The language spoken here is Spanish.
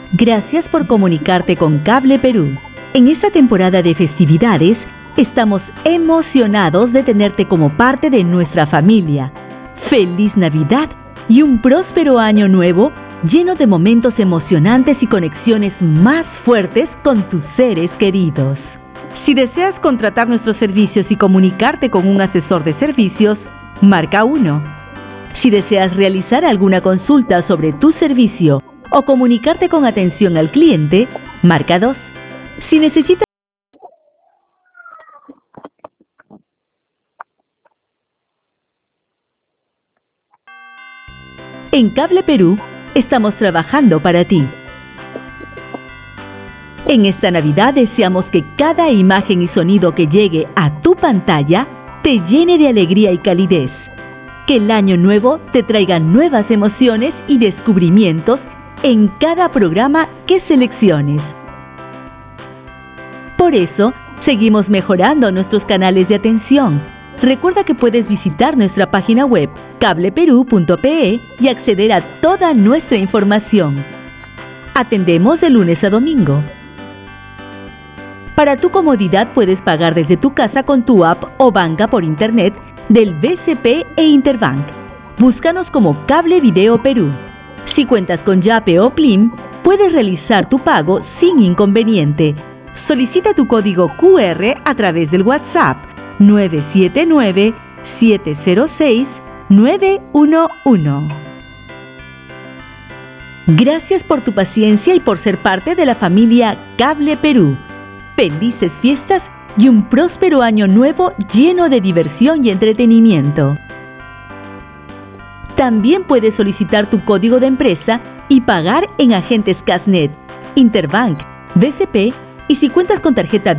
Gracias por comunicarte con Cable Perú. En esta temporada de festividades, estamos emocionados de tenerte como parte de nuestra familia. ¡Feliz Navidad y un próspero año nuevo lleno de momentos emocionantes y conexiones más fuertes con tus seres queridos! Si deseas contratar nuestros servicios y comunicarte con un asesor de servicios, marca 1. Si deseas realizar alguna consulta sobre tu servicio o comunicarte con atención al cliente, marca 2. Si necesitas En Cable Perú, estamos trabajando para ti. En esta Navidad deseamos que cada imagen y sonido que llegue a tu pantalla te llene de alegría y calidez. Que el año nuevo te traiga nuevas emociones y descubrimientos en cada programa que selecciones. Por eso, seguimos mejorando nuestros canales de atención. Recuerda que puedes visitar nuestra página web cableperú.pe y acceder a toda nuestra información. Atendemos de lunes a domingo. Para tu comodidad puedes pagar desde tu casa con tu app o banca por internet del BCP e Interbank. Búscanos como Cable Video Perú. Si cuentas con Yape o Plim, puedes realizar tu pago sin inconveniente. Solicita tu código QR a través del WhatsApp 979-706-911. Gracias por tu paciencia y por ser parte de la familia Cable Perú. Felices fiestas y un próspero año nuevo lleno de diversión y entretenimiento. También puedes solicitar tu código de empresa y pagar en agentes Casnet, Interbank, BCP y si cuentas con tarjeta